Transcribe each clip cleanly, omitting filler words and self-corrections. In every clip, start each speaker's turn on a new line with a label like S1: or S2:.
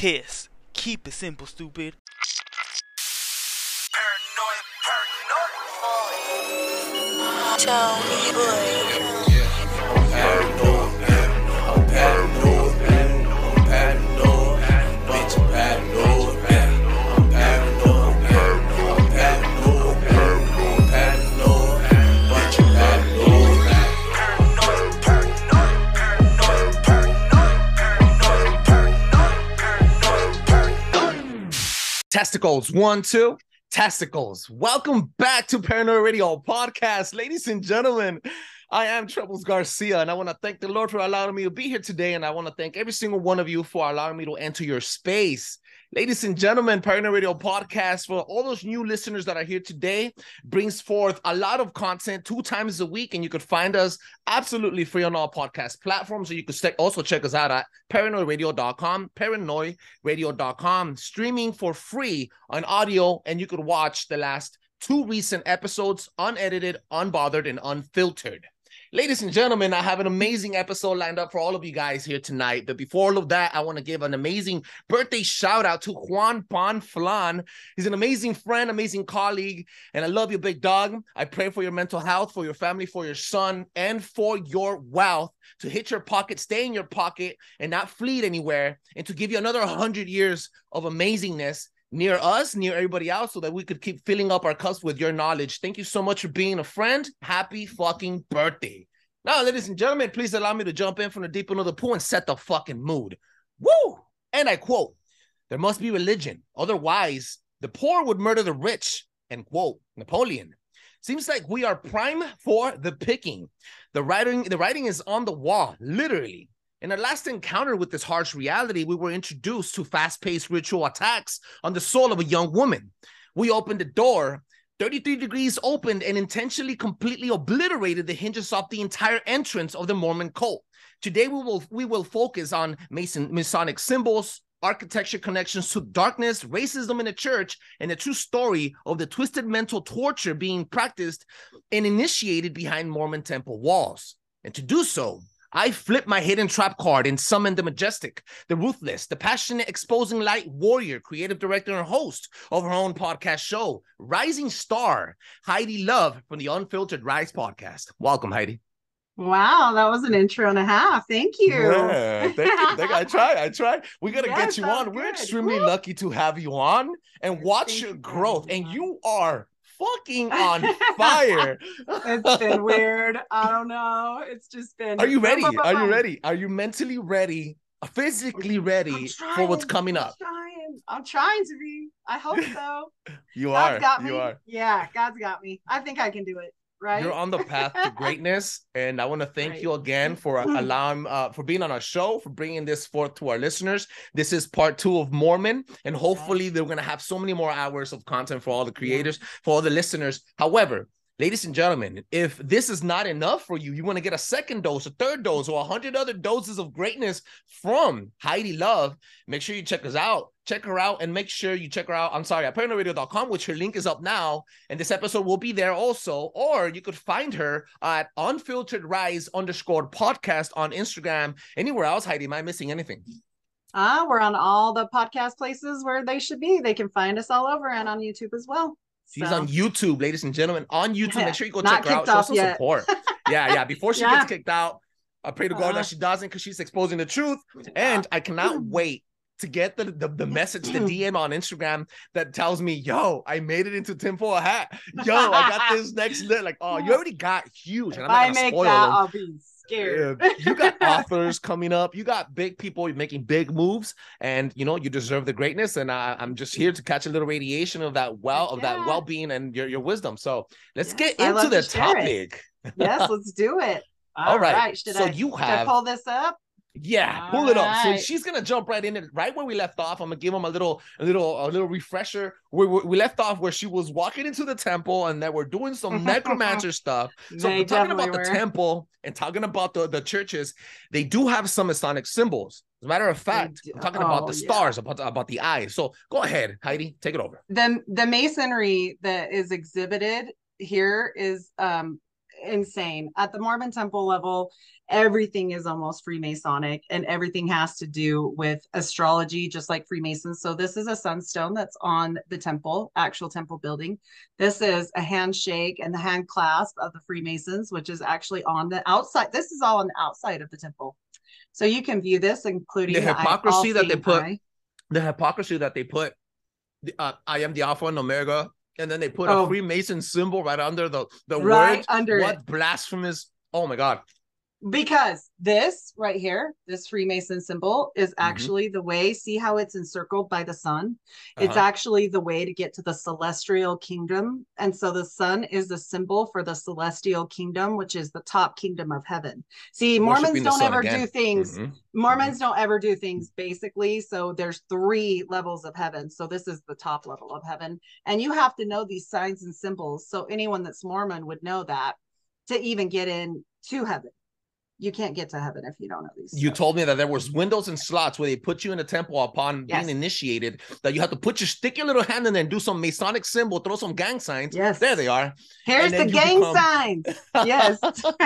S1: Kiss. Keep it simple, stupid.
S2: Tony Boy.
S3: I'm paranoid, I'm paranoid, I'm paranoid, bitch, I'm paranoid, I'm paranoid, I'm paranoid, I'm paranoid, bitch, I'm paranoid.
S4: Testicles, 1, 2. Testicles. Welcome back to Paranoid Radio Podcast. Ladies and gentlemen, I am Troubles Garcia, and I want to thank the Lord for allowing me to be here today, and I want to thank every single one of you for allowing me to enter your space. Ladies and gentlemen, Paranoid Radio Podcast, for all those new listeners that are here today, brings forth a lot of content 2 times a week, and you could find us absolutely free on all podcast platforms. So you could also check us out at paranoidradio.com, paranoidradio.com, streaming for free on audio, and you could watch the last 2 recent episodes unedited, unbothered, and unfiltered. Ladies and gentlemen, I have an amazing episode lined up for all of you guys here tonight. But before all of that, I want to give an amazing birthday shout out to Juan Bonflan. He's an amazing friend, amazing colleague, and I love you, big dog. I pray for your mental health, for your family, for your son, and for your wealth to hit your pocket, stay in your pocket, and not flee anywhere, and to give you another 100 years of amazingness near us, near everybody else, so that we could keep filling up our cups with your knowledge. Thank you so much for being a friend. Happy fucking birthday. Now, ladies and gentlemen, please allow me to jump in from the deep end of the pool and set the fucking mood. Woo! And I quote, "There must be religion. Otherwise, the poor would murder the rich." End quote. Napoleon. Seems like we are prime for the picking. The writing is on the wall, literally. In our last encounter with this harsh reality, we were introduced to fast-paced ritual attacks on the soul of a young woman. We opened the door, 33 degrees opened, and intentionally completely obliterated the hinges of the entire entrance of the Mormon cult. Today, we will focus on Masonic symbols, architecture connections to darkness, racism in the church, and the true story of the twisted mental torture being practiced and initiated behind Mormon temple walls. And to do so, I flipped my hidden trap card and summoned the majestic, the ruthless, the passionate, exposing light warrior, creative director and host of her own podcast show, Rising Star, Heidi Love from the Unfiltered Rise podcast. Welcome, Heidi.
S5: Wow, that was an intro and a half. Thank you.
S4: Yeah, thank you. I try. We got to get you on. We're extremely lucky to have you on and watch your growth. And you are fucking on fire.
S5: It's been weird. I don't know. It's just been.
S4: Are you ready? Are you ready? Are you mentally ready? Physically ready for what's coming up?
S5: I'm trying to be. I hope so.
S4: You
S5: God's
S4: are.
S5: got me.
S4: You are.
S5: Yeah, God's got me. I think I can do it. Right.
S4: You're on the path to greatness, and I want to thank you again for allowing, for being on our show, for bringing this forth to our listeners. This is part 2 of Mormon, and hopefully they're going to have so many more hours of content for all the creators, for all the listeners. However, ladies and gentlemen, if this is not enough for you, you want to get a second dose, a third dose, or 100 other doses of greatness from Heidi Love, make sure you check us out. Check her out, and make sure you check her out. I'm sorry, at paranoidradio.com, which her link is up now, and this episode will be there also. Or you could find her at Unfiltered Rise _podcast on Instagram. Anywhere else, Heidi? Am I missing anything?
S5: We're on all the podcast places where they should be. They can find us all over, and on YouTube as well.
S4: She's on YouTube, ladies and gentlemen. On YouTube, make sure you go
S5: Not
S4: check her out.
S5: kicked
S4: Show
S5: off
S4: some
S5: yet.
S4: support. Yeah. Before she gets kicked out, I pray to God that she doesn't, because she's exposing the truth. And I cannot wait to get the message, the DM on Instagram that tells me, yo, I made it into tinfoil hat. Yo, I got this next like, oh, you already got huge. And
S5: If I make that, I'll be scared.
S4: You got authors coming up. You got big people making big moves, and you know you deserve the greatness. And I'm just here to catch a little radiation of that that well-being and your wisdom. So let's get into the topic.
S5: Yes, let's do it.
S4: All right.
S5: Should
S4: so
S5: should I pull this up?
S4: Yeah, pull it up. So she's gonna jump right in it, right where we left off. I'm gonna give them a little refresher. We left off where she was walking into the temple, and that we're doing some necromancer stuff. So we're talking about the temple and talking about the churches. They do have some Masonic symbols. As a matter of fact, I'm talking about the stars, about the eyes. So go ahead, Heidi, take it over.
S5: The masonry that is exhibited here is insane. At the Mormon temple level, everything is almost Freemasonic, and everything has to do with astrology, just like Freemasons. So this is a sunstone that's on the temple, actual temple building. This is a handshake and the hand clasp of the Freemasons, which is actually on the outside. This is all on the outside of the temple. So you can view this, including
S4: The hypocrisy that they put,
S5: eye.
S4: the hypocrisy that they put, I am the Alpha and Omega, and then they put a Freemason symbol right under the
S5: right
S4: words.
S5: under
S4: what
S5: it.
S4: Blasphemous! Oh my God!
S5: Because this right here, this Freemason symbol is actually the way, see how it's encircled by the sun? It's actually the way to get to the celestial kingdom. And so the sun is the symbol for the celestial kingdom, which is the top kingdom of heaven. See, Mormons don't ever do things. Mormons don't ever do things basically. So there's 3 levels of heaven. So this is the top level of heaven. And you have to know these signs and symbols. So anyone that's Mormon would know that to even get into heaven. You can't get to heaven if you don't know these.
S4: You told me that there was windows and slots where they put you in a temple upon being initiated, that you have to stick your little hand in there and do some Masonic symbol, throw some gang signs.
S5: Yes.
S4: There they are.
S5: Here's the gang signs. Yes.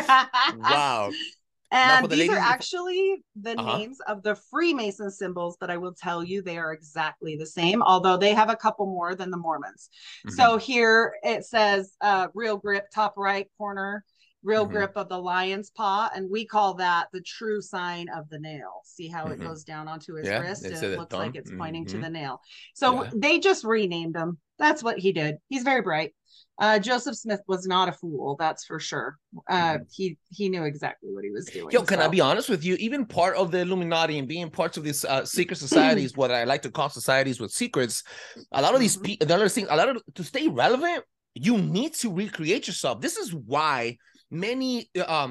S4: Wow.
S5: And these are actually the names of the Freemason symbols, but I will tell you they are exactly the same, although they have a couple more than the Mormons. So here it says real grip, top right corner. Real grip of the lion's paw, and we call that the true sign of the nail. See how it goes down onto his wrist, and it looks like it's pointing to the nail. So they just renamed him. That's what he did. He's very bright. Joseph Smith was not a fool, that's for sure. He knew exactly what he was doing.
S4: Yo, can I be honest with you? Even part of the Illuminati and being parts of these secret societies, what I like to call societies with secrets, a lot of these people, to stay relevant, you need to recreate yourself. This is why many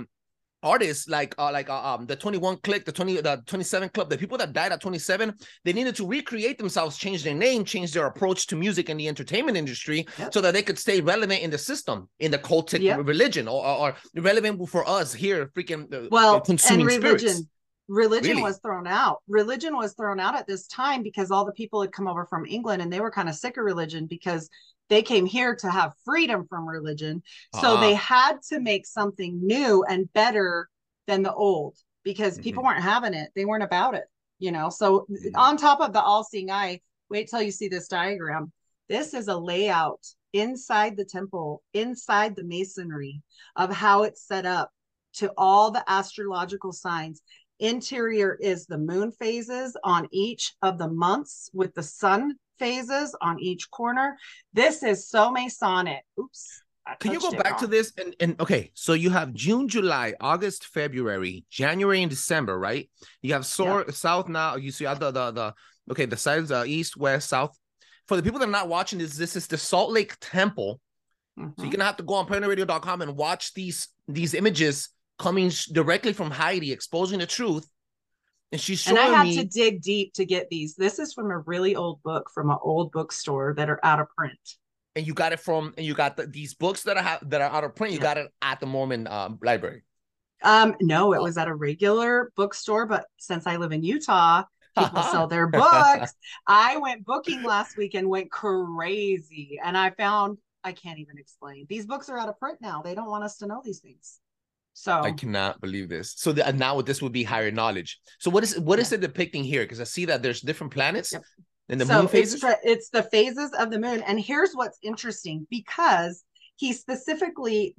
S4: artists like the 21 Click, the 27 Club, the people that died at 27, they needed to recreate themselves, change their name, change their approach to music and the entertainment industry, so that they could stay relevant in the system, in the cultic religion, or relevant for us here, freaking consuming
S5: and religion.
S4: spirits.
S5: Religion was thrown out. Religion was thrown out at this time because all the people had come over from England and they were kind of sick of religion because they came here to have freedom from religion. So they had to make something new and better than the old because people weren't having it. They weren't about it, you know? So on top of the all-seeing eye, wait till you see this diagram. This is a layout inside the temple, inside the masonry of how it's set up to all the astrological signs. Interior is the moon phases on each of the months with the sun phases on each corner. This is so Masonic. Oops.
S4: Can you go back to this? And okay, so you have June, July, August, February, January, and December, right? You have south now. You see the sides, east, west, south. For the people that are not watching this is the Salt Lake Temple. So you're gonna have to go on ParanorRadio.com and watch these images coming directly from Heidi, exposing the truth. And she's showing me.
S5: And I had to dig deep to get these. This is from a really old book from an old bookstore that are out of print.
S4: And you got it from, and you got these books that are out of print. You got it at the Mormon library.
S5: No, it was at a regular bookstore. But since I live in Utah, people sell their books. I went booking last week and went crazy. And I found, I can't even explain. These books are out of print now. They don't want us to know these things. So
S4: I cannot believe this. So now this would be higher knowledge. So what is it depicting here? Because I see that there's different planets and the moon phases.
S5: It's the phases of the moon. And here's what's interesting, because they specifically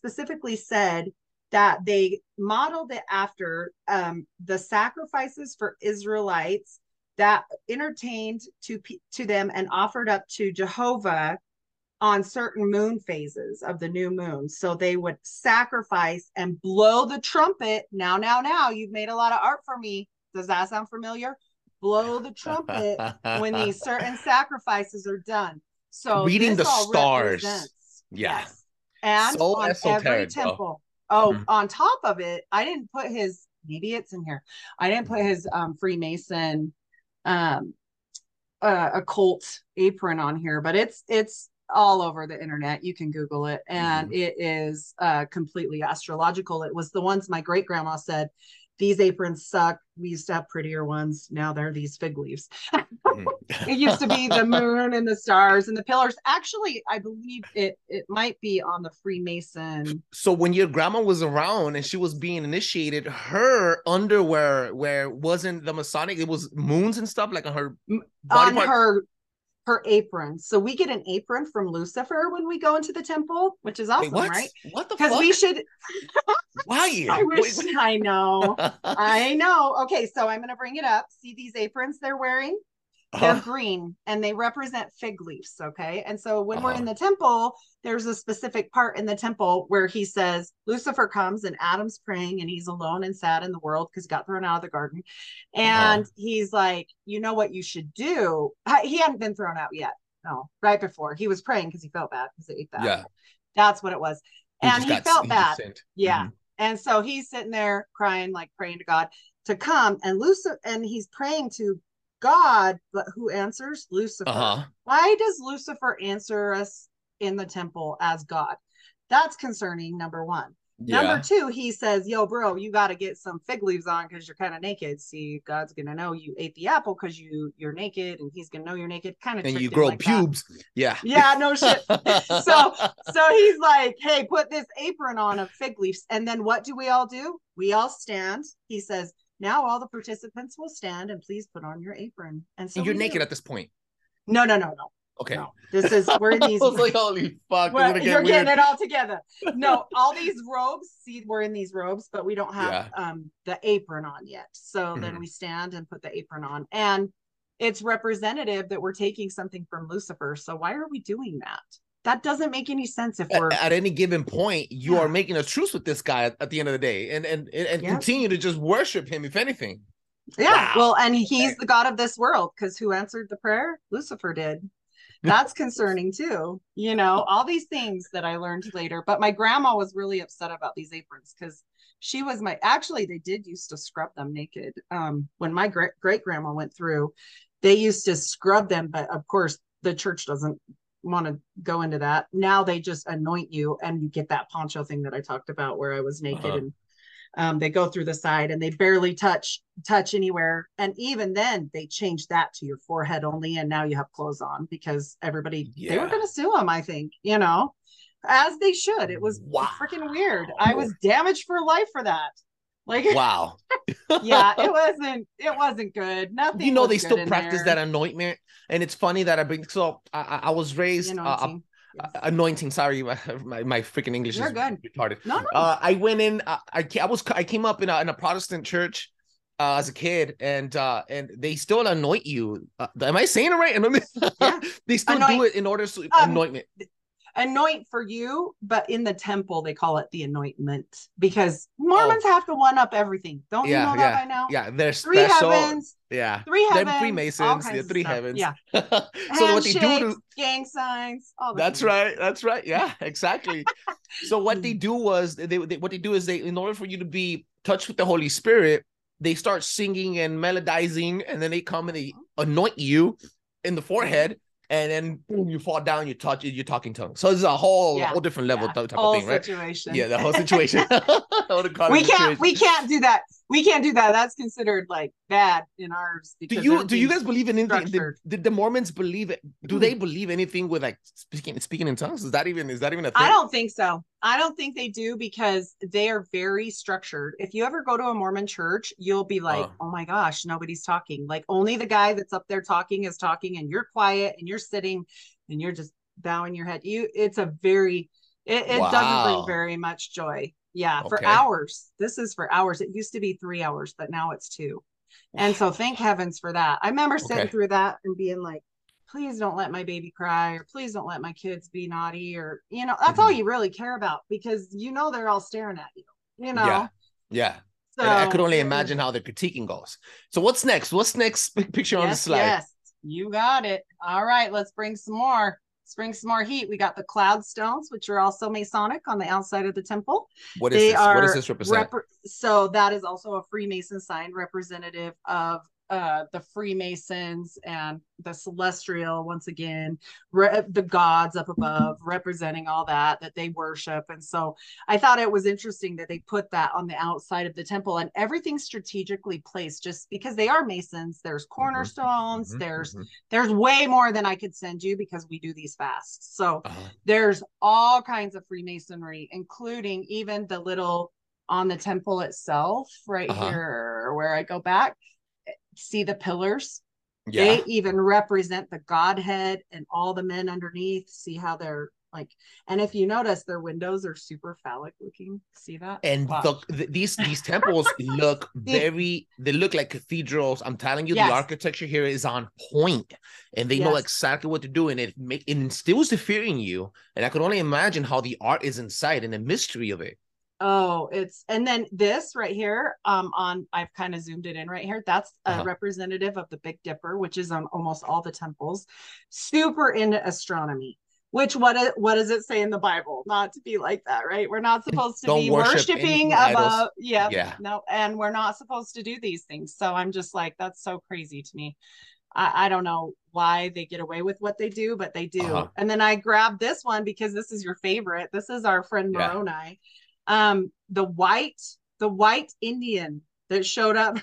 S5: said that they modeled it after the sacrifices for Israelites that entertained to them and offered up to Jehovah on certain moon phases of the new moon. So they would sacrifice and blow the trumpet. Now, you've made a lot of art for me. Does that sound familiar? Blow the trumpet when these certain sacrifices are done. So
S4: reading the stars.
S5: Yes. And
S4: so
S5: on every temple. On top of it, I didn't put his, maybe it's in here. I didn't put his Freemason occult apron on here, but it's all over the internet. You can Google it, and it is completely astrological. It was the ones my great grandma said these aprons suck. We used to have prettier ones. Now they're these fig leaves. It used to be the moon and the stars and the pillars. Actually, I believe it might be on the Freemason.
S4: So when your grandma was around and she was being initiated, her underwear where wasn't the Masonic, it was moons and stuff like on her body
S5: On
S4: part?
S5: her apron. So we get an apron from Lucifer when we go into the temple, which is awesome,
S4: Wait, what?
S5: right?
S4: What the
S5: Because
S4: fuck?
S5: we should.
S4: Why?
S5: I wish. I know. I know. Okay, so I'm going to bring it up. See these aprons they're wearing? They're green and they represent fig leaves. Okay. And so when we're in the temple, there's a specific part in the temple where he says Lucifer comes and Adam's praying and he's alone and sad in the world because he got thrown out of the garden. And he's like, you know what you should do? He hadn't been thrown out yet. No, right before he was praying because he felt bad because they ate that.
S4: Yeah.
S5: That's what it was. And he felt bad. Yeah.
S4: Mm-hmm.
S5: And so he's sitting there crying, like praying to God to come. And Lucifer, and he's praying to God, but who answers? Lucifer. Why does Lucifer answer us in the temple as God? That's concerning, number one. Yeah. Number two, he says, yo, bro, you got to get some fig leaves on because you're kind of naked. See, God's going to know you ate the apple because you're naked and he's going to know you're naked. Kind of.
S4: And you grow like pubes. That. Yeah.
S5: Yeah, no shit. So he's like, hey, put this apron on of fig leaves. And then what do? We all stand. He says, now all the participants will stand and please put on your apron. And so
S4: you're naked at this point.
S5: No.
S4: Okay.
S5: No. This is we're in these.
S4: I was like, holy fuck.
S5: You're getting it all together. No, all these robes. See, we're in these robes, but we don't have the apron on yet. So then we stand and put the apron on. And it's representative that we're taking something from Lucifer. So why are we doing that? That doesn't make any sense if we're
S4: at any given point, you are making a truce with this guy at the end of the day and continue to just worship him, if anything.
S5: Yeah. Wow. Well, and he's the God of this world because who answered the prayer? Lucifer did. That's concerning too. You know, all these things that I learned later. But my grandma was really upset about these aprons because she was actually, they did used to scrub them naked. When my great grandma went through, they used to scrub them. But of course, the church doesn't want to go into that. Now they just anoint you and you get that poncho thing that I talked about where I was naked and they go through the side and they barely touch anywhere. And even then they changed that to your forehead only. And now you have clothes on because everybody, they were going to sue them, I think, you know, as they should. It was freaking weird. I was damaged for life for that. Like, wow. Yeah, it wasn't good. Nothing.
S4: You know, they still practice that anointment. And it's funny that I was raised anointing. Sorry, my freaking English is retarded. No. I went in. I came up in a Protestant church as a kid, and they still anoint you. Am I saying it right? Yeah. They still do it in order to anointment.
S5: Anoint for you, but in the temple they call it the anointment because Mormons have to one up everything. Don't you know that by now?
S4: Yeah, there's
S5: three heavens.
S4: Yeah,
S5: three heavens.
S4: Them Freemasons. The three heavens.
S5: Yeah.
S4: So what they do?
S5: Gang signs. All
S4: that's right. That's right. Yeah, exactly. So what they do was they in order for you to be touched with the Holy Spirit, they start singing and melodizing, and then they come and they anoint you in the forehead. And then boom, you fall down, you're talking tongues. So it's a whole different level type of thing, right?
S5: Situation.
S4: Yeah, the whole situation.
S5: We can't do that. We can't do that. That's considered like bad in ours.
S4: Do you guys believe in anything? Did the Mormons believe it? Do they believe anything with like speaking in tongues? Is that even a thing?
S5: I don't think so. I don't think they do because they are very structured. If you ever go to a Mormon church, you'll be like, oh my gosh, nobody's talking. Like only the guy that's up there talking is talking and you're quiet and you're sitting and you're just bowing your head. It doesn't bring very much joy. Yeah, for hours. This is for hours. It used to be 3 hours, but now it's 2. And so thank heavens for that. I remember sitting through that and being like, please don't let my baby cry or please don't let my kids be naughty or, you know, that's all you really care about because, you know, they're all staring at you, you know?
S4: Yeah. So, and I could only imagine how the critiquing goes. So what's next? What's next picture on the slide? Yes,
S5: you got it. All right, let's bring some more. Bring some more heat. We got the cloud stones, which are also Masonic on the outside of the temple.
S4: What does this represent?
S5: So that is also a Freemason sign representative of the Freemasons and the celestial, once again, the gods up above, representing all that they worship. And so I thought it was interesting that they put that on the outside of the temple, and everything's strategically placed just because they are Masons. There's cornerstones, there's way more than I could send you because we do these fast. So there's all kinds of Freemasonry, including even the little on the temple itself right here where I go back. See the pillars? They even represent the Godhead and all the men underneath. See how they're like, and if you notice, their windows are super phallic looking. See that?
S4: And these temples look they look like cathedrals. I'm telling you, the architecture here is on point, and they know exactly what to do, and it instills the fear in you. And I can only imagine how the art is inside and the mystery of it.
S5: Oh, and then this right here, I've kind of zoomed it in right here. That's a representative of the Big Dipper, which is on almost all the temples. Super into astronomy. Which what does it say in the Bible? Not to be like that, right? We're not supposed to be worshiping above. No, and we're not supposed to do these things. So I'm just like, that's so crazy to me. I don't know why they get away with what they do, but they do. And then I grabbed this one because this is your favorite. This is our friend Moroni. The white Indian that showed up.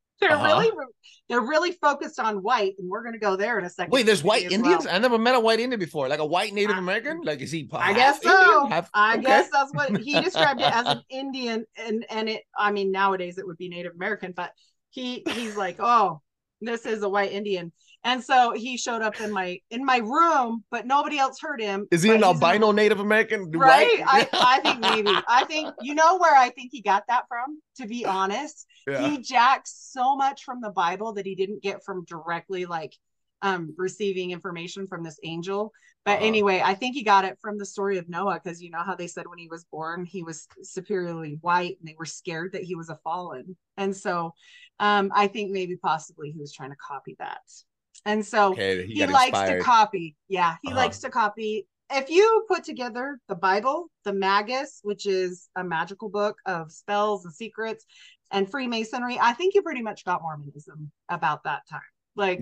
S5: They're really focused on white, and we're going to go there in a second.
S4: Wait, there's white Indians? I never met a white Indian before. Like a white Native American? Like, is he?
S5: I guess so. I guess that's what he described it as, an Indian, and it. I mean, nowadays it would be Native American, but he's like, oh, this is a white Indian. And so he showed up in my room, but nobody else heard him.
S4: Is he an albino Native American?
S5: Right? I think maybe. I think, you know where I think he got that from, to be honest? He jacks so much from the Bible that he didn't get from directly receiving information from this angel. But anyway, I think he got it from the story of Noah, because you know how they said when he was born, he was superiorly white and they were scared that he was a fallen. And so I think maybe possibly he was trying to copy that. And so he likes to copy. Yeah, he likes to copy. If you put together the Bible, the Magus, which is a magical book of spells and secrets, and Freemasonry, I think you pretty much got Mormonism about that time. Like,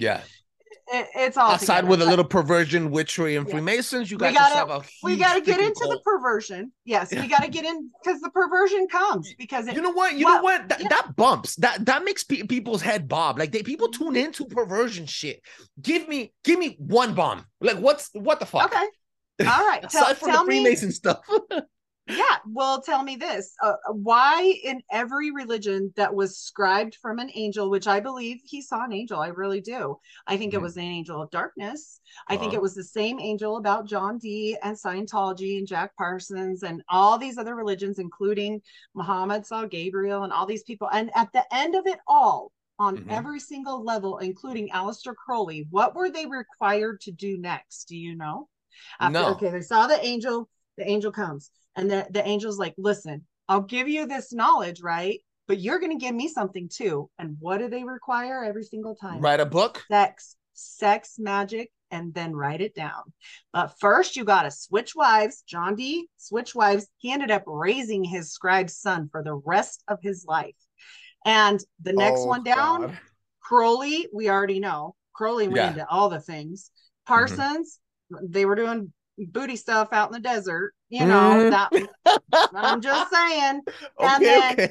S5: it's all
S4: aside together. With a little perversion, witchery, and Freemasons, you got
S5: we got to get into the perversion. Yes, we got to get in, because the perversion comes because
S4: you know what that bumps that makes people's head bob. Like people tune into perversion shit. Give me one bomb. Like what the fuck?
S5: Okay, all right.
S4: Aside from the Freemason stuff.
S5: Yeah, well, tell me this. Why in every religion that was scribed from an angel, which I believe he saw an angel, I really do. I think it was an angel of darkness. I think it was the same angel about John Dee and Scientology and Jack Parsons and all these other religions, including Muhammad saw Gabriel and all these people. And at the end of it all, on every single level, including Aleister Crowley, what were they required to do next? Do you know? Okay, they saw the angel comes. And the angel's like, listen, I'll give you this knowledge, right? But you're going to give me something too. And what do they require every single time?
S4: Write a book.
S5: Sex, magic, and then write it down. But first, you got to switch wives. John Dee switch wives. He ended up raising his scribe's son for the rest of his life. And the next one down, Crowley, we already know. Crowley went into all the things. Parsons, they were doing booty stuff out in the desert, you know, that I'm just saying. And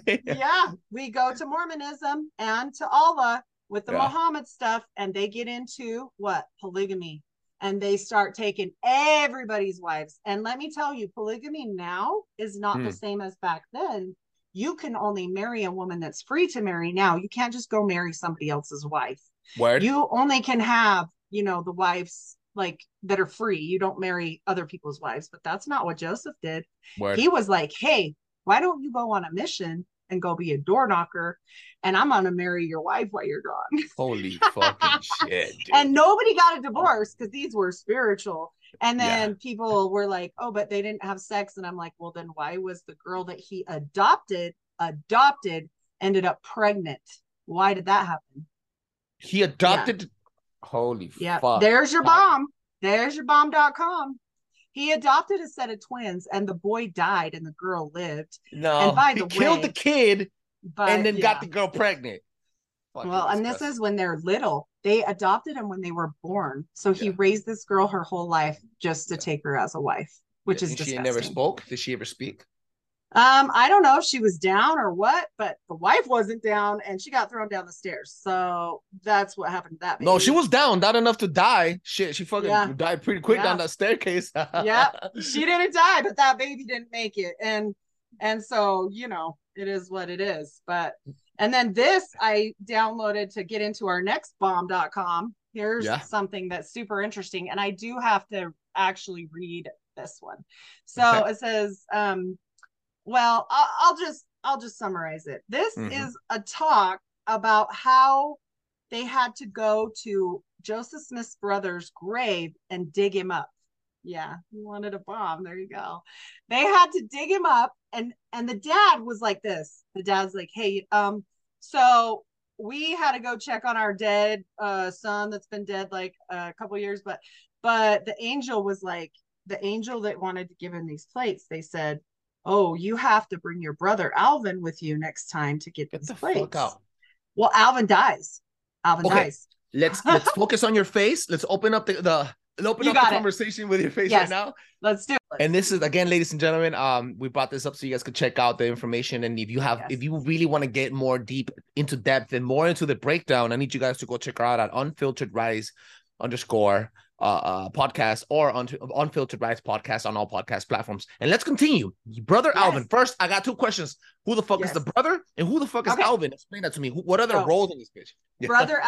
S5: then we go to Mormonism and to Allah with the Muhammad stuff, and they get into what? Polygamy. And they start taking everybody's wives. And let me tell you, polygamy now is not the same as back then. You can only marry a woman that's free to marry now. You can't just go marry somebody else's wife.
S4: Word.
S5: You only can have, you know, the wives like that are free. You don't marry other people's wives. But that's not what Joseph did.
S4: Word.
S5: He was like, hey, why don't you go on a mission and go be a door knocker, and I'm gonna marry your wife while you're gone.
S4: Holy fucking shit, dude.
S5: And nobody got a divorce because these were spiritual. And then people were like, oh, but they didn't have sex. And I'm like, well, then why was the girl that he adopted ended up pregnant? Why did that happen?
S4: He adopted. Holy fuck.
S5: There's your bomb. There's your bomb.com. He adopted a set of twins, and the boy died and the girl lived.
S4: No,
S5: and by
S4: he killed the kid
S5: but,
S4: and then got the girl pregnant. Fucking
S5: Well, and this
S4: disgusting.
S5: is when they're little. They adopted him when they were born. So he
S4: Yeah.
S5: raised this girl her whole life just to
S4: Yeah.
S5: take her as a wife, which
S4: Yeah,
S5: is
S4: and she
S5: disgusting.
S4: never spoke. Did she ever speak?
S5: I don't know if she was down or what, but the wife wasn't down and she got thrown down the stairs. So that's what happened to that baby.
S4: No, she was down, not enough to die. Shit, she fucking
S5: Yeah.
S4: died pretty quick
S5: Yeah.
S4: down that staircase.
S5: Yeah, she didn't die, but that baby didn't make it. And so, you know, it is what it is. But and then this I downloaded to get into our next bomb.com. Here's
S4: Yeah.
S5: something that's super interesting. And I do have to actually read this one. So
S4: Okay.
S5: it says, well, I'll just summarize it. This is a talk about how they had to go to Joseph Smith's brother's grave and dig him up. Yeah, he wanted a bomb. There you go. They had to dig him up, and the dad was like this. The dad's like, hey, so we had to go check on our dead son that's been dead like a couple years, but the angel was like, the angel that wanted to give him these plates, they said, oh, you have to bring your brother Alvin with you next time to get these
S4: the
S5: plates.
S4: fuck out.
S5: Well, Alvin dies. Alvin
S4: Okay.
S5: dies.
S4: Let's focus on your face. Let's open up the conversation with your face right now.
S5: Let's do it.
S4: And this is, again, ladies and gentlemen, we brought this up so you guys could check out the information. And if you really want to get more deep into depth and more into the breakdown, I need you guys to go check her out at Unfiltered Rise _ podcast or Unfiltered Rise podcast on all podcast platforms. And let's continue. Brother Alvin. First, I got two questions. Who the fuck is the brother? And who the fuck is Alvin? Explain that to me. What are their roles in this bitch? Yeah.
S5: Brother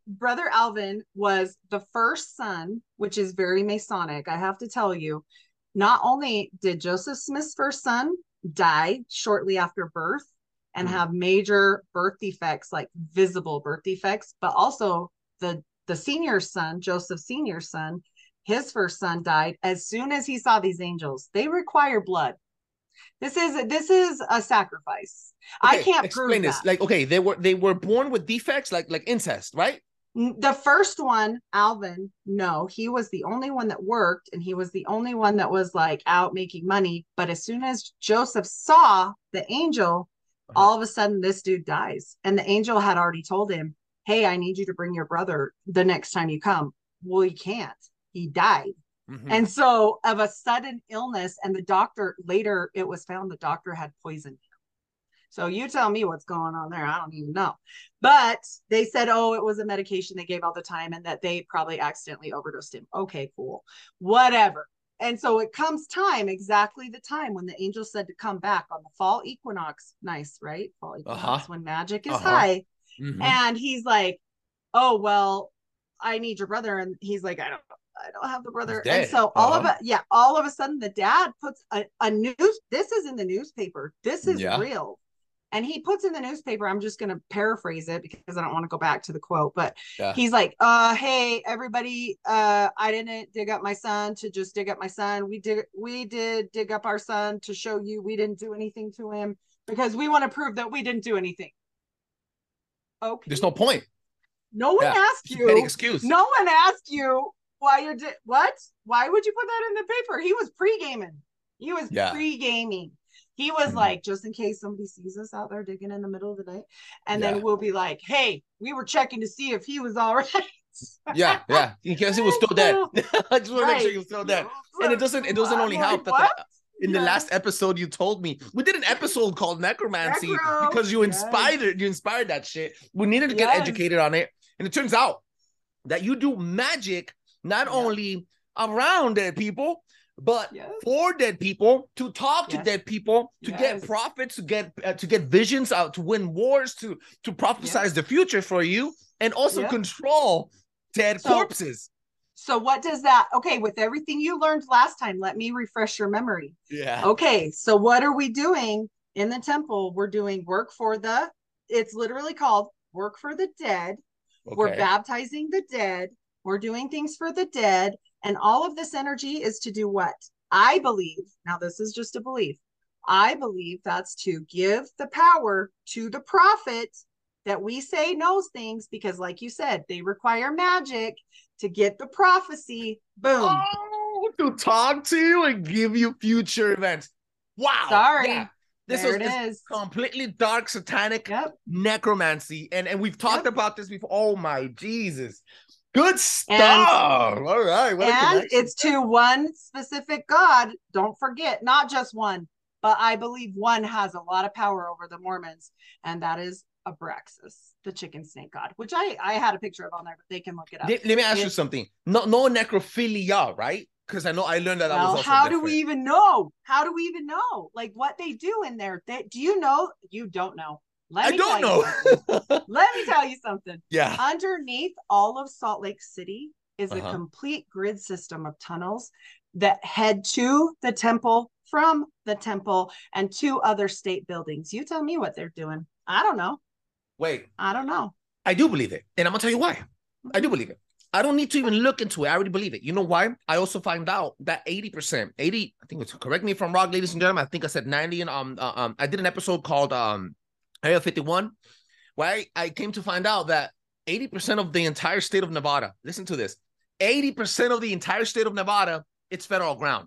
S5: Alvin was the first son, which is very Masonic. I have to tell you, not only did Joseph Smith's first son die shortly after birth and have major birth defects, like visible birth defects, but also the senior's son, Joseph Senior's son, his first son died as soon as he saw these angels. They require blood. This is a sacrifice. Okay, I can't
S4: explain
S5: prove
S4: this.
S5: that.
S4: Like, okay, they were born with defects, like incest, right?
S5: The first one, Alvin, no, he was the only one that worked, and he was the only one that was like out making money. But as soon as Joseph saw the angel, all of a sudden this dude dies, and the angel had already told him, hey, I need you to bring your brother the next time you come. Well, he can't. He died. And so of a sudden illness, and the doctor, later it was found the doctor had poisoned him. So you tell me what's going on there. I don't even know. But they said, oh, it was a medication they gave all the time and that they probably accidentally overdosed him. Okay, cool. Whatever. And so it comes time, exactly the time when the angel said to come back on the fall equinox. Nice, right? Fall equinox, when magic is high. And he's like, oh, well, I need your brother. And he's like, I don't have the brother. And so all of a sudden the dad puts a news. This is in the newspaper. This is real. And he puts in the newspaper, I'm just going to paraphrase it because I don't want to go back to the quote, but he's like, hey, everybody, I didn't dig up my son to just dig up my son. We did dig up our son to show you we didn't do anything to him because we want to prove that we didn't do anything. Okay.
S4: There's no point.
S5: No one asked you.
S4: Any excuse.
S5: No one asked you why you're what? Why would you put that in the paper? He was pre-gaming. He was pre-gaming. He was like, just in case somebody sees us out there digging in the middle of the night, and then we'll be like, hey, we were checking to see if he was all right.
S4: yeah. In case he was still dead. I just want to make sure he was still dead. And it doesn't only help that in the last episode you told me we did an episode called Necromancy because you inspired that shit. We needed to get educated on it. And it turns out that you do magic not only around dead people, but for dead people, to talk to dead people, to get prophets, to get visions out, to win wars, to prophesize the future for you, and also control dead corpses.
S5: So what does that, okay, with everything you learned last time, let me refresh your memory.
S4: Yeah.
S5: Okay, so what are we doing in the temple? We're doing work for it's literally called work for the dead. Okay. We're baptizing the dead. We're doing things for the dead. And all of this energy is to do what? I believe, now this is just a belief, I believe that's to give the power to the prophet that we say knows things, because like you said, they require magic to get the prophecy. Boom.
S4: Oh, to talk to you and give you future events. Wow.
S5: Sorry.
S4: This
S5: There
S4: was
S5: it is.
S4: completely dark, satanic
S5: Yep.
S4: necromancy. And we've talked
S5: Yep.
S4: about this before. Oh my Jesus. Good stuff. All right. What a
S5: And
S4: connection.
S5: it's to one specific God. Don't forget, not just one, but I believe one has a lot of power over the Mormons, and that is Abraxas, the chicken snake god, which I had a picture of on there, but they can look it up.
S4: Let me ask you something. No necrophilia, right? Because I know I learned that was also
S5: how
S4: different.
S5: do we even know? How do we even know? Like what they do in there? Do you know? You don't know.
S4: I don't know.
S5: Let me tell you something.
S4: Yeah.
S5: Underneath all of Salt Lake City is a complete grid system of tunnels that head to the temple, from the temple, and to other state buildings. You tell me what they're doing. I don't know.
S4: Wait.
S5: I don't know.
S4: I do believe it. And I'm going to tell you why. I do believe it. I don't need to even look into it. I already believe it. You know why? I also find out that 80%, I think it's, correct me if I'm wrong, ladies and gentlemen, I think I said 90. And I did an episode called Area 51, where I came to find out that 80% of the entire state of Nevada, listen to this, 80% of the entire state of Nevada, it's federal ground.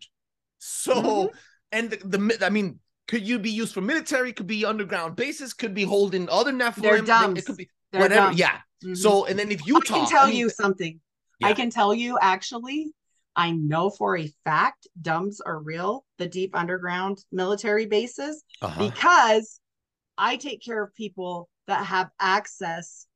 S4: So, and I mean, could you be used for military? Could be underground bases. Could be holding other Nephilim.
S5: They're dumb.
S4: It could be
S5: They're
S4: whatever.
S5: dumb.
S4: Yeah. So, and then if Utah,
S5: I can tell you something.
S4: Yeah.
S5: I can tell you, actually, I know for a fact DUMBs are real, the deep underground military bases, because I take care of people that have access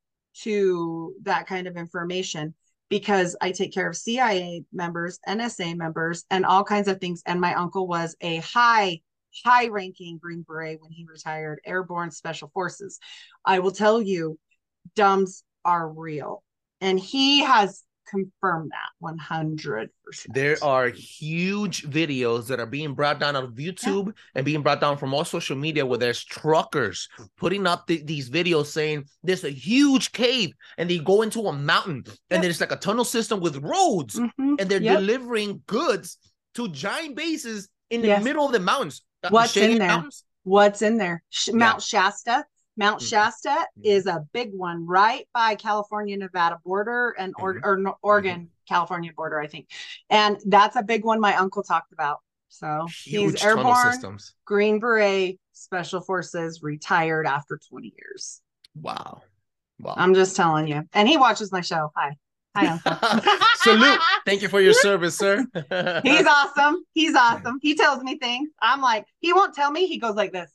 S5: to that kind of information, because I take care of CIA members, NSA members, and all kinds of things. And my uncle was a high-ranking Green Beret when he retired, Airborne Special Forces. I will tell you, DUMBs are real. And he has confirmed that 100%.
S4: There are huge videos that are being brought down out of YouTube and being brought down from all social media, where there's truckers putting up these videos saying there's a huge cave and they go into a mountain and there's like a tunnel system with roads and they're delivering goods to giant bases in the middle of the mountains.
S5: What's in there?
S4: Mountains?
S5: What's in there? Mount Shasta. Mount Shasta is a big one right by California-Nevada border and Oregon, California border, I think. And that's a big one my uncle talked about. So
S4: huge
S5: he's airborne, Green Beret, Special Forces, retired after 20 years.
S4: Wow.
S5: I'm just telling you. And he watches my show. Hi, Uncle.
S4: Salute. Thank you for your service, sir.
S5: He's awesome. He's awesome. He tells me things. I'm like, he won't tell me. He goes like this.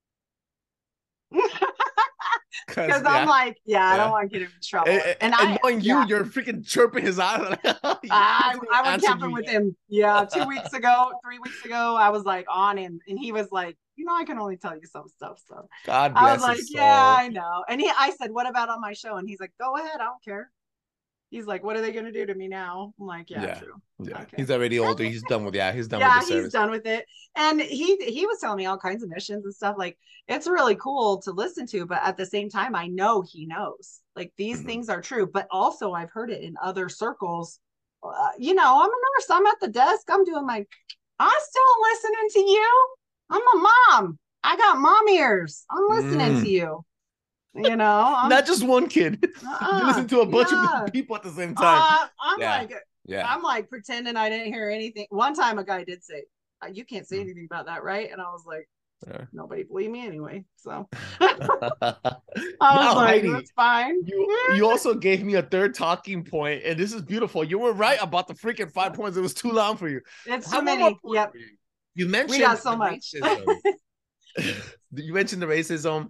S5: Because I'm like, I don't want to get him in trouble.
S4: And knowing you're freaking chirping his eyes.
S5: I was camping with him. 3 weeks ago, I was like on him, and he was like, I can only tell you some stuff. So
S4: God bless
S5: I was like, I know. And I said, what about on my show? And he's like, go ahead, I don't care. He's like, what are they going to do to me now? I'm like, true.
S4: Yeah,
S5: okay.
S4: He's already older. He's done with he's done with the service.
S5: He's done with it. And he was telling me all kinds of missions and stuff. Like, it's really cool to listen to, but at the same time, I know he knows. Like, these things are true. But also, I've heard it in other circles. I'm a nurse. I'm at the desk. I'm still listening to you. I'm a mom. I got mom ears. I'm listening to you.
S4: Not just one kid. You listen to a bunch of people at the same time.
S5: I'm like pretending I didn't hear anything. One time a guy did say, you can't say anything about that, right? And I was like, nobody believed me anyway. So I was like, that's fine.
S4: You also gave me a third talking point, and this is beautiful. You were right about the freaking 5 points. It was too long for you.
S5: It's too many. Yep.
S4: You mentioned
S5: we got so much.
S4: You mentioned the racism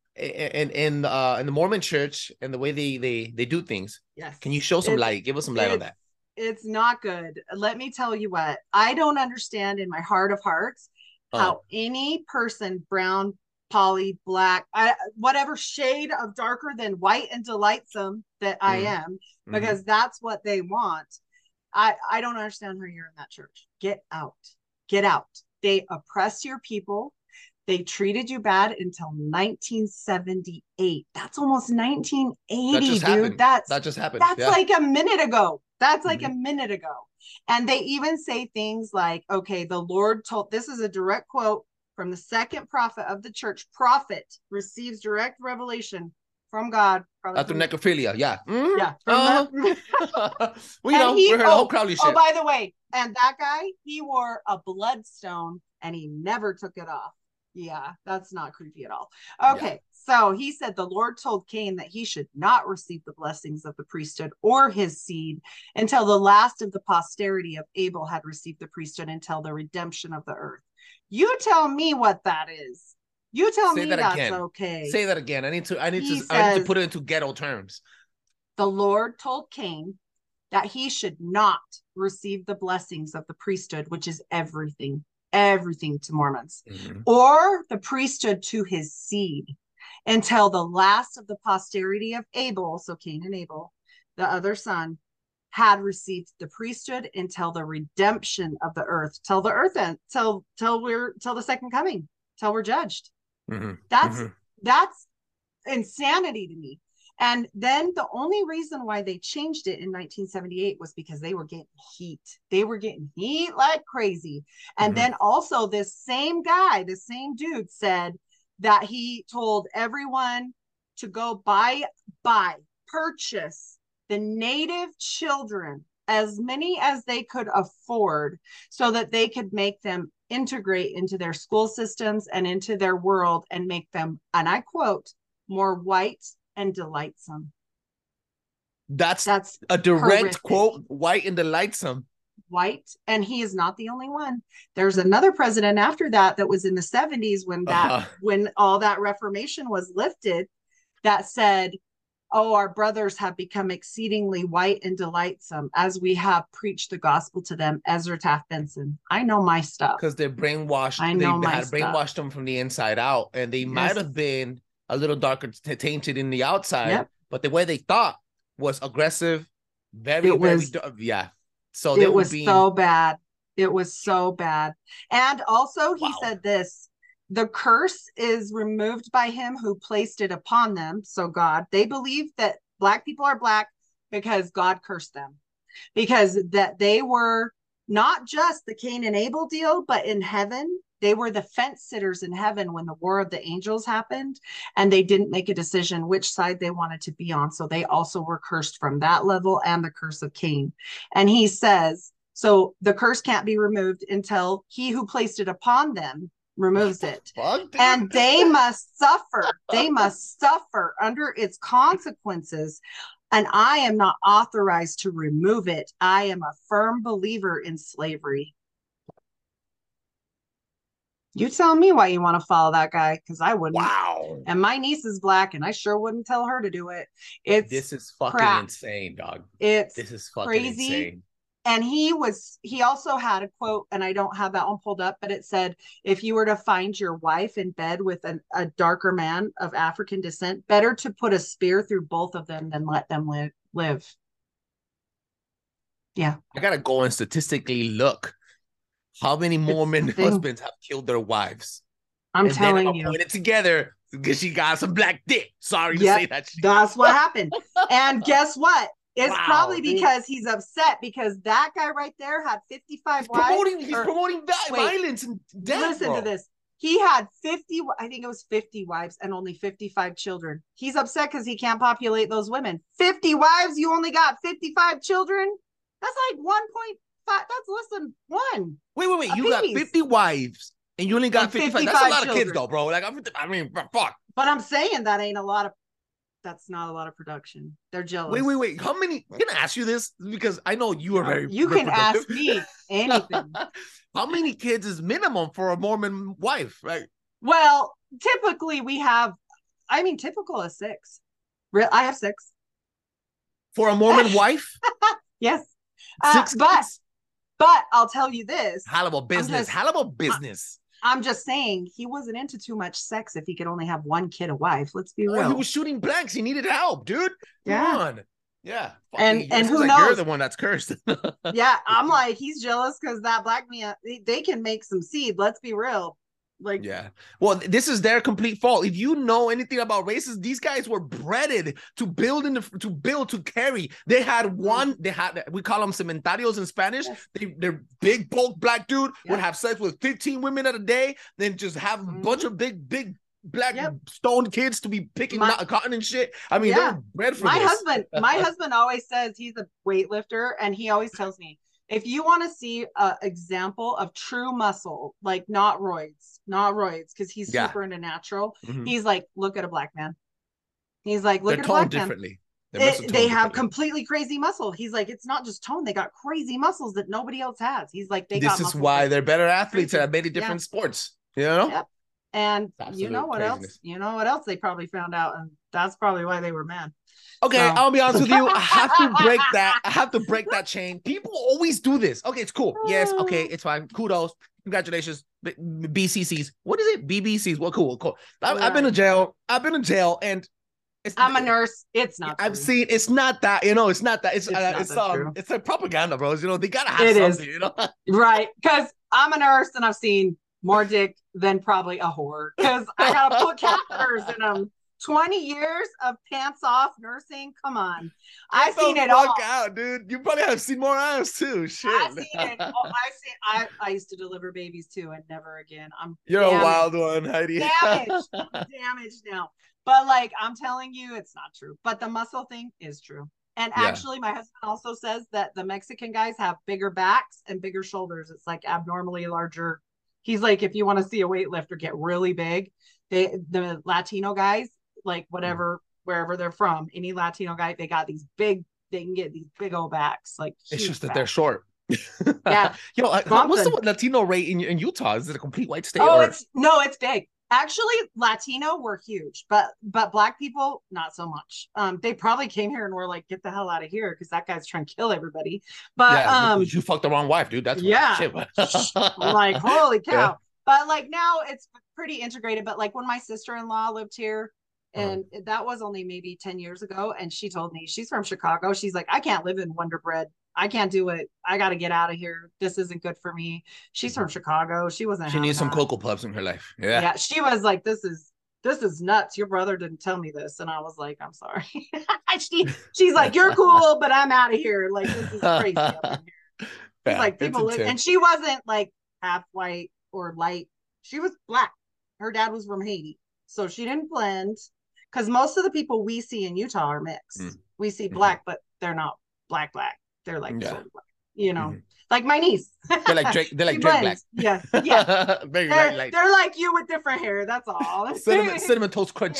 S4: in the Mormon church and the way they do things.
S5: Yes.
S4: Can you show some light? Give us some light on that.
S5: It's not good. Let me tell you what. I don't understand in my heart of hearts how any person, brown, poly, black, whatever shade of darker than white and delightsome that I am, because that's what they want. I don't understand how you're in that church. Get out. Get out. They oppress your people. They treated you bad until 1978. That's almost 1980, dude. That
S4: just happened.
S5: That's like a minute ago. That's like a minute ago. And they even say things like, okay, the Lord told, this is a direct quote from the second prophet of the church. Prophet receives direct revelation from God.
S4: After necrophilia, yeah.
S5: Yeah.
S4: We heard the whole crowd shit.
S5: Oh, by the way, and that guy, he wore a bloodstone and he never took it off. Yeah, that's not creepy at all. Okay, so he said the Lord told Cain that he should not receive the blessings of the priesthood or his seed until the last of the posterity of Abel had received the priesthood until the redemption of the earth. You tell me what that is. You tell
S4: Say
S5: me
S4: that
S5: that's
S4: again.
S5: okay.
S4: Say that again. I need to
S5: Says,
S4: put it into ghetto terms.
S5: The Lord told Cain that he should not receive the blessings of the priesthood, which is everything to Mormons, or the priesthood to his seed until the last of the posterity of Abel, so Cain and Abel, the other son, had received the priesthood until the redemption of the earth, till the earth end, till the second coming, till we're judged. That's insanity to me. And then the only reason why they changed it in 1978 was because they were getting heat. They were getting heat like crazy. And then also this same guy, the same dude said that he told everyone to go purchase the native children, as many as they could afford, so that they could make them integrate into their school systems and into their world and make them, and I quote, more white and delightsome.
S4: That's a direct horrific quote, white and delightsome.
S5: White, and he is not the only one. There's another president after that was in the 70s when all that Reformation was lifted, that said, oh, our brothers have become exceedingly white and delightsome as we have preached the gospel to them. Ezra Taft Benson. I know my stuff.
S4: Because they're brainwashed. They had brainwashed them from the inside out, and they might have been a little darker tainted in the outside, but the way they thought was aggressive, very. So
S5: it was so bad. It was so bad. And also he said this, the curse is removed by him who placed it upon them. So God, they believe that black people are black because God cursed them, because that they were not just the Cain and Abel deal, but in heaven, they were the fence sitters in heaven when the war of the angels happened, and they didn't make a decision which side they wanted to be on. So they also were cursed from that level and the curse of Cain. And he says, so the curse can't be removed until he who placed it upon them removes it. And they must suffer. They must suffer under its consequences. And I am not authorized to remove it. I am a firm believer in slavery. You tell me why you want to follow that guy, because I wouldn't.
S4: Wow.
S5: And my niece is black, and I sure wouldn't tell her to do it.
S4: This is fucking insane, dog.
S5: This
S4: is fucking
S5: crazy.
S4: Insane.
S5: And he also had a quote, and I don't have that one pulled up, but it said, if you were to find your wife in bed with a darker man of African descent, better to put a spear through both of them than let them live. Yeah.
S4: I gotta go and statistically look how many Mormon husbands have killed their wives.
S5: I'm telling you.
S4: Put it together because she got some black dick. Sorry to say that shit.
S5: That's what happened. And guess what? It's probably because he's upset because that guy right there had 55 wives.
S4: He's promoting violence and death.
S5: Listen to this. He had 50 wives and only 55 children. He's upset because he can't populate those women. 50 wives, you only got 55 children? That's like 1.5. That's less than one.
S4: Wait. You got 50 wives and you only got 55. That's a lot of kids though, bro. Like, I mean, fuck.
S5: But I'm saying that's not a lot of production. They're jealous.
S4: Wait. How many? I'm gonna ask you this because I know you are very.
S5: You can ask me anything.
S4: How many kids is minimum for a Mormon wife, right?
S5: Well, typically typical is 6. I have 6.
S4: For a Mormon wife?
S5: Yes.
S4: 6 kids?
S5: But I'll tell you this.
S4: Hell of a business.
S5: I'm just saying he wasn't into too much sex if he could only have one kid, a wife. Let's be real.
S4: He was shooting blanks. He needed help, dude. Come on. Yeah.
S5: And who knows?
S4: You're the one that's cursed.
S5: Yeah. I'm like, he's jealous because that black man, they can make some seed. Let's be real. Like,
S4: yeah. Well, this is their complete fault. If you know anything about races, these guys were bred to build to carry. They had we call them cementarios in Spanish. Yes. They're big bulk black dude would have sex with 15 women a day, then just have a bunch of big black stoned kids to be picking cotton and shit. I mean, they were bred for this.
S5: My husband always says he's a weightlifter, and he always tells me, If you want to see an example of true muscle, like not roids, because he's
S4: Yeah.
S5: super into natural.
S4: Mhm.
S5: He's like, look at a black man. He's like, look
S4: They're
S5: at a black
S4: toned
S5: man.
S4: differently. They
S5: Have completely crazy muscle. He's like, it's not just tone. They got crazy muscles that nobody else has. He's like,
S4: This is why they're better athletes at many different sports. You know?
S5: Yep. And
S4: Absolute
S5: you know what
S4: craziness.
S5: else? You know what else they probably found out, and that's probably why they were mad.
S4: Okay,
S5: So.
S4: I'll be honest with you. I have to break that. I have to break that chain. People always do this. Okay, it's cool. Yes, okay, it's fine. Kudos. Congratulations. BCCs. What is it? BBCs. Well, cool. I've been in jail. And
S5: I'm a nurse. It's not.
S4: I've
S5: true.
S4: seen. It's not that. It's not that. It's
S5: true.
S4: It's like propaganda, bros. They gotta have something.
S5: Right? Because I'm a nurse and I've seen more dick than probably a whore. Because I gotta put catheters in them. 20 years of pants off nursing. Come on. I've seen it all.
S4: Out, dude. You probably have seen more ass too. Shit.
S5: I've seen it. I used to deliver babies too, and never again.
S4: You're a wild one, Heidi.
S5: Damaged now. But like I'm telling you, it's not true. But the muscle thing is true. And actually, my husband also says that the Mexican guys have bigger backs and bigger shoulders. It's like abnormally larger. He's like, if you want to see a weightlifter get really big, the Latino guys, like wherever they're from, any Latino guy, they got these they can get these big old backs. Like
S4: it's just that they're short.
S5: Yeah.
S4: What's the Latino rate in Utah? Is it a complete white state?
S5: Oh, it's big. Actually, Latino were huge, but black people not so much. They probably came here and were like, "Get the hell out of here," because that guy's trying to kill everybody. But
S4: you fucked the wrong wife, dude. That's
S5: shit. I'm like, holy cow! Yeah. But like now it's pretty integrated. But like when my sister-in-law lived here, and that was only maybe 10 years ago, and she told me she's from Chicago. She's like, I can't live in Wonder Bread. I can't do it. I got to get out of here. This isn't good for me. She's from Chicago. She wasn't.
S4: She needs some Cocoa Puffs in her life. Yeah.
S5: Yeah. She was like, this is nuts. Your brother didn't tell me this. And I was like, I'm sorry. She's like, you're cool, but I'm out of here. Like, this is crazy up in here. She's like, people live, and she wasn't like half white or light. She was black. Her dad was from Haiti. So she didn't blend, because most of the people we see in Utah are mixed. We see black, but they're not black. They're like, like my niece.
S4: They're like Drake Black.
S5: Yeah.
S4: Very light.
S5: They're like you with different hair. That's all.
S4: Cinnamon Toast Crunch.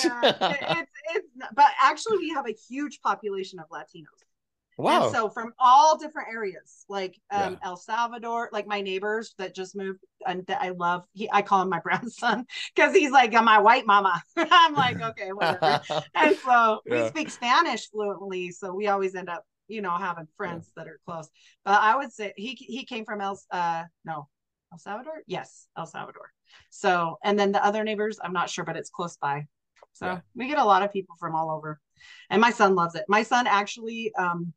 S5: But actually, we have a huge population of Latinos.
S4: Wow.
S5: And so from all different areas, like El Salvador, like my neighbors that just moved, and that I love. I call him my brown son because he's like my white mama. I'm like, okay, whatever. And so we speak Spanish fluently, so we always end up, having friends that are close. But I would say he came from El Salvador. Yes, El Salvador. So, and then the other neighbors, I'm not sure, but it's close by. So we get a lot of people from all over, and my son loves it. My son actually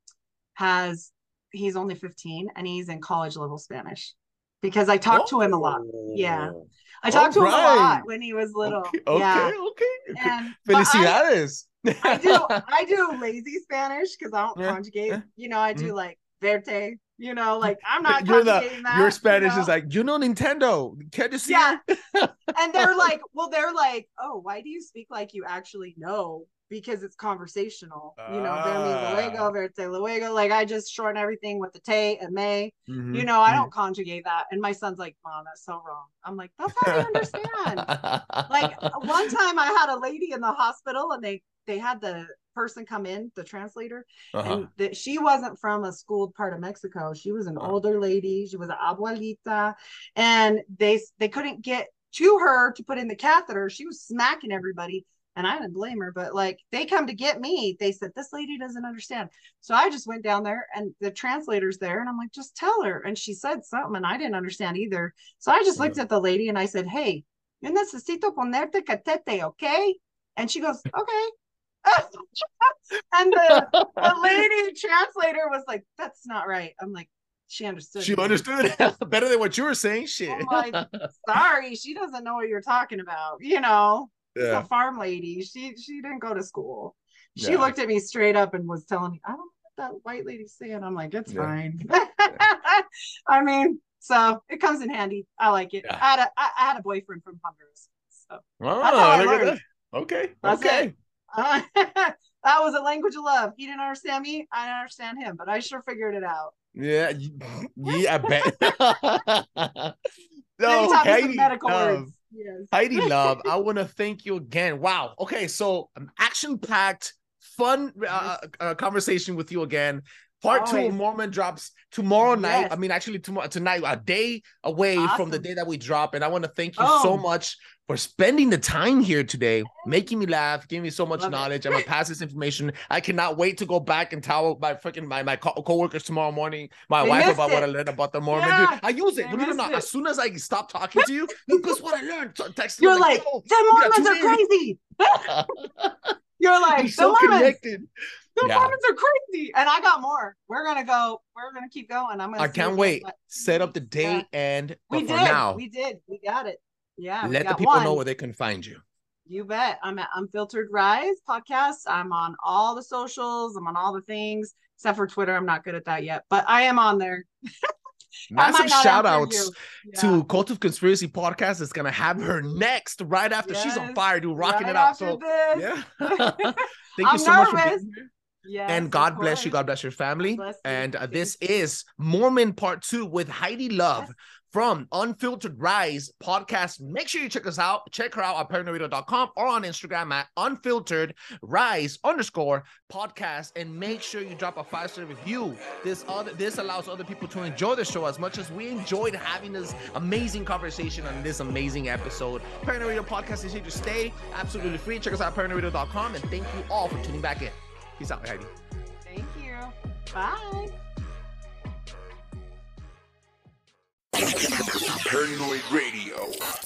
S5: he's only 15 and he's in college level Spanish because I talked to him a lot. Yeah. I talked to him a lot when he was little.
S4: Okay.
S5: And,
S4: Felicidades.
S5: I do lazy Spanish because I don't conjugate. I do like verte. Like I'm not conjugating that.
S4: Your Spanish is like, Nintendo. Can't you see?
S5: Yeah. And they're like, oh, why do you speak like you actually know? Because it's conversational. Ver mi luego, verte luego. Like I just shorten everything with the te and me. I don't conjugate that. And my son's like, Mom, that's so wrong. I'm like, that's how they understand. Like one time I had a lady in the hospital and they had the person come in, the translator, and she wasn't from a schooled part of Mexico. She was an older lady. She was an abuelita, and they couldn't get to her to put in the catheter. She was smacking everybody, and I didn't blame her. But like they come to get me, they said this lady doesn't understand. So I just went down there, and the translator's there, and I'm like, just tell her. And she said something, and I didn't understand either. So I just looked at the lady and I said, hey, yo necesito ponerte catete, okay? And she goes, okay. And the lady translator was like, that's not right. I'm like, she understood.
S4: She understood better than what you were saying. Shit.
S5: I'm like, sorry, she doesn't know what you're talking about. She's a farm lady. She didn't go to school. She looked at me straight up and was telling me, I don't know what that white lady's saying. I'm like, it's fine. I mean, so it comes in handy. I like it. I had a boyfriend from Honduras. So
S4: look at that. Okay.
S5: That's it. That was a language of love. He didn't understand me. I didn't understand him, but I sure figured it out.
S4: Yeah, yeah, I bet. No,
S5: Anytime with some
S4: Heidi
S5: medical
S4: Love.
S5: words. Yes.
S4: Heidi Love, I want to thank you again. Wow. Okay, so action-packed, fun conversation with you again. Part 2 of
S5: Always.
S4: Mormon drops tomorrow night.
S5: Yes.
S4: I mean, actually, tonight, a day away from the
S5: Awesome.
S4: day that we drop. And I want to thank you so much for spending the time here today, making me laugh, giving me so much
S5: Love it.
S4: knowledge. I'm gonna pass this information. I cannot wait to go back and tell my freaking my coworkers tomorrow morning, my
S5: They
S4: wife,
S5: missed
S4: about what I
S5: it.
S4: learned about the Mormon.
S5: Yeah,
S4: Dude, I use it.
S5: they
S4: Believe it or not,
S5: missed
S4: as soon as I stop talking to you, look, guess what I learned. Text
S5: You're
S4: me,
S5: like,
S4: yo,
S5: the
S4: we got
S5: Mormons are
S4: 2 days.
S5: crazy. You're
S4: I'm
S5: like, the
S4: so
S5: Mormons.
S4: connected.
S5: The
S4: Yeah.
S5: Mormons are crazy. And I got more. We're gonna go. We're gonna keep going.
S4: I can't wait. Set up the date and
S5: we
S4: for
S5: did.
S4: now,
S5: We did. We got it. Yeah. we
S4: let the
S5: got
S4: people
S5: one.
S4: know where they can find you.
S5: You bet. I'm at Unfiltered Rise podcast. I'm on all the socials. I'm on all the things except for Twitter. I'm not good at that yet, but I am on there.
S4: Massive shout outs
S5: Yeah.
S4: to Cult of Conspiracy podcast. That's gonna have her next right after she's on
S5: Yes,
S4: fire, dude, rocking
S5: right
S4: it out.
S5: after
S4: So
S5: this.
S4: yeah. Thank you
S5: I'm
S4: so much for
S5: nervous.
S4: being here.
S5: Yes,
S4: And
S5: of
S4: God bless you.
S5: course.
S4: God bless your family.
S5: Bless you.
S4: And
S5: Thank
S4: this
S5: you.
S4: is Mormon Part 2 with Heidi Love
S5: Yes.
S4: from Unfiltered Rise podcast. Make sure you check us out. Check her out at paranoidradio.com or on Instagram at Unfiltered Rise _podcast. And make sure you drop a 5-star review. This allows other people to enjoy the show as much as we enjoyed having this amazing conversation on this amazing episode. Paranoid Radio Podcast is here to stay. Absolutely free. Check us out at paranoidradio.com. And thank you all for tuning back in. Peace out, Heidi.
S5: Thank you. Bye.
S3: Paranoid Radio.